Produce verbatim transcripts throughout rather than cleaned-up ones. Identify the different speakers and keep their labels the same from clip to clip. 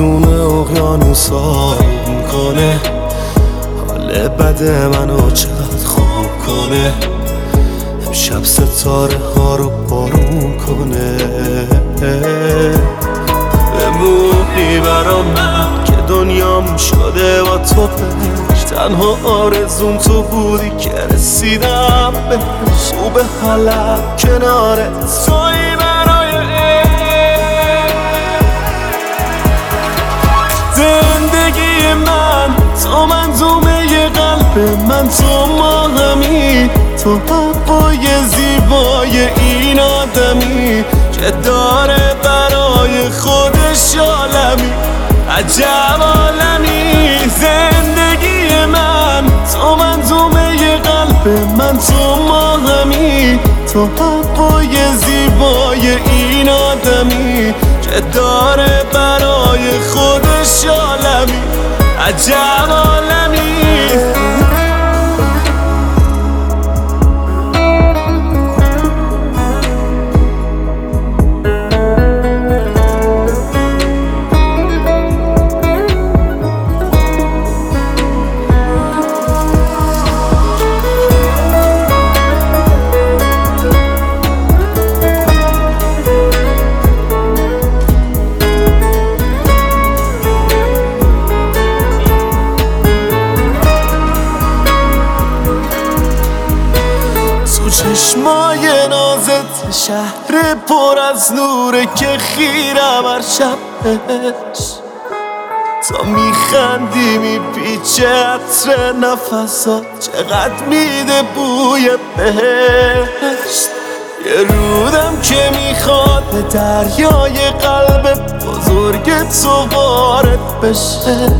Speaker 1: میزونه اقیانوسا رو میکنه، حال بد منو چقدر خوب کنه، امشب ستاره ها رو بارون کنه. بمونی برا من که دنیام شده با تو بهش، تنها آرزون تو بودی که رسیدم بهش. خوب حالم کنارت توی برای زندگی من، تو منظومه قلب من، تو ماهمی، تو هوای زیبای این آدمی که داره برای خودش عالمی، عجب عالمی. زندگی من، تو منظومه قلب من، تو ماهمی، تو هوای زیبای این آدمی که داره برای خودش عالمی، عجب عالمی. چشمای نازت شهر پر از نوره که خیرم هر شب بهش، تا میخندی میپیچه عطر نفسات، چقدر میده بوی بهشت. یه رودم که میخواد به دریای قلب بزرگ تو وارد بشه،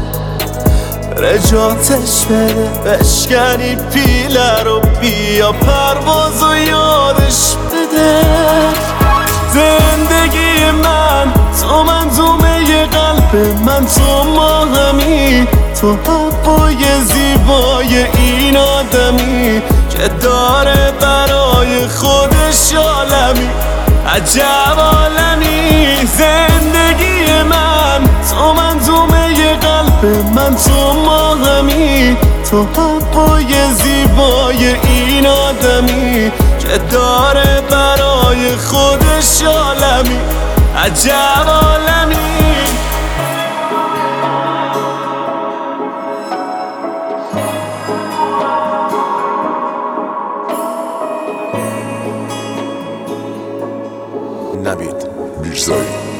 Speaker 1: رجاتش بده بشکنی پیله رو، بیا پرواز و یادش بده. زندگی من، تو منظومه قلب من، تو ماهمی، تو هوای زیبای این آدمی که داره برای خودش عالمی، عجب عالمی. زندگی من، تو منظومه قلب من، تو ماهمی، تو هوای زیبای این آدمی که داره برای خودش عالمی، عجب عالمی.
Speaker 2: نوید میرزایی.